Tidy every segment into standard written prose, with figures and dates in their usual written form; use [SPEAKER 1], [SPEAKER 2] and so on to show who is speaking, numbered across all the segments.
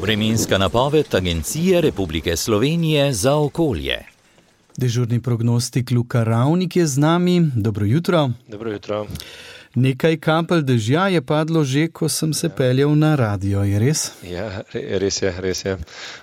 [SPEAKER 1] Vremenska napoved Agencije Republike Slovenije za okolje.
[SPEAKER 2] Dežurni prognostik Luka Ravnik je z nami. Dobro jutro.
[SPEAKER 3] Dobro jutro.
[SPEAKER 2] Nekaj kapelj dežja je padlo že, ko sem se peljal na radio, je res?
[SPEAKER 3] Ja, res je.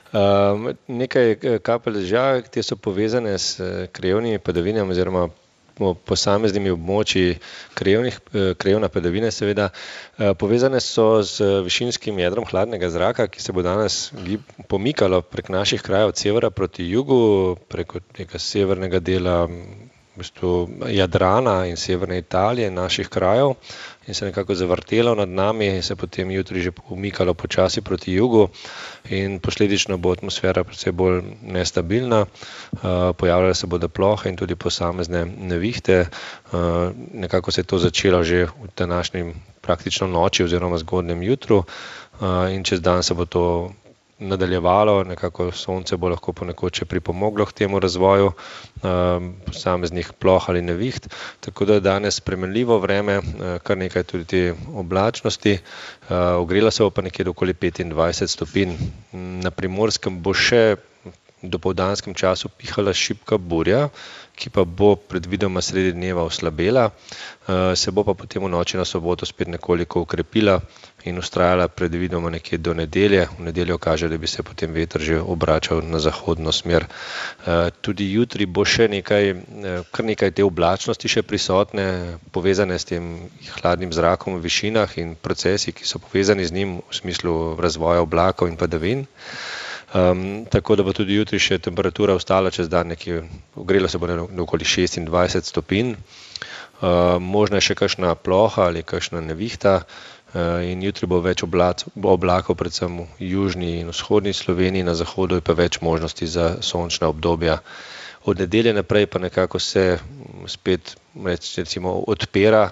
[SPEAKER 3] Nekaj kapelj dežja, te so povezane s krajevnimi padavinami oziroma posameznimi območji krajevne padavine, seveda. Povezane so z višinskim jedrom hladnega zraka, ki se bo danes pomikalo prek naših krajev od severa proti jugu, preko tega severnega dela v bistvu Jadrana in severne Italije, naših krajev, in se nekako zavrtelo nad nami, se potem jutri že pomikalo počasi proti jugu in posledično bo atmosfera precej bolj nestabilna, pojavljale se bodo plohe in tudi posamezne nevihte. Nekako se je to začelo že v današnjem praktično noči oziroma zgodnjem jutru in čez dan se bo to nadaljevalo, nekako sonce bo lahko ponekod še pripomoglo k temu razvoju posameznih ploh ali neviht, tako da je danes spremenljivo vreme, kar nekaj tudi te oblačnosti, ogrela se bo pa nekje do okoli 25 stopinj. Na Primorskem bo še v dopoldanskem času pihala šibka burja, ki pa bo predvidoma sredi dneva oslabela, se bo pa potem v noči na soboto spet nekoliko ukrepila in vztrajala predvidoma nekje do nedelje. V nedeljo kaže, da bi se potem veter že obračal na zahodno smer. Tudi jutri bo še kar nekaj te oblačnosti še prisotne, povezane s tem hladnim zrakom v višinah in procesi, ki so povezani z njim v smislu razvoja oblakov in padavin. Tako da bo tudi jutri še temperatura ostala čez dan nekje, ogrelo se bo do okoli 26 stopinj. Možna je še kakšna ploha ali kakšna nevihta in jutri bo več oblakov, predvsem v južni in vzhodni Sloveniji, na zahodu je pa več možnosti za sončna obdobja. Od nedelje naprej pa nekako se spet recimo odpira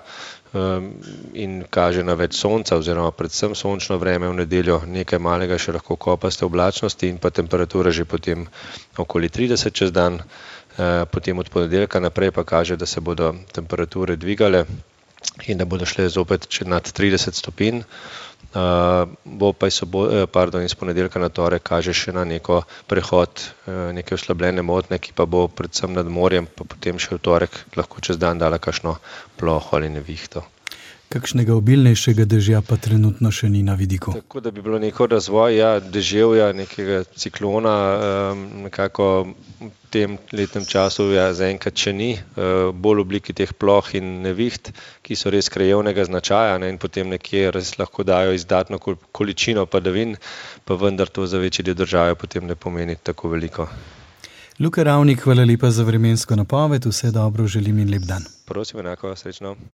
[SPEAKER 3] in kaže na več sonca oziroma predvsem sončno vreme v nedeljo, nekaj malega še lahko kopaste oblačnosti in pa temperatura že potem okoli 30 čez dan. Potem od ponedeljka naprej pa kaže, da se bodo temperature dvigale in da bodo šle zopet nad 30 stopinj. Bo pa iz ponedeljka na torek kaže še na neko prehod, neke oslabljene motnje, ki pa bo predvsem nad morjem, pa potem še v torek lahko čez dan dala kakšno ploho ali nevihto.
[SPEAKER 2] Kakšnega obilnejšega dežja pa trenutno še ni na vidiku?
[SPEAKER 3] Tako da bi bilo neko razvoj, deževja, nekega ciklona, nekako v tem letnem času zaenkrat še ni, bolj v obliki teh ploh in neviht, ki so res krajevnega značaja in potem nekje res lahko dajo izdatno količino padavin, pa vendar to za večji del države potem ne pomeni tako veliko.
[SPEAKER 2] Luka Ravnik, hvala lepa za vremensko napoved, vse dobro želim in lep dan.
[SPEAKER 3] Prosim, enako, srečno.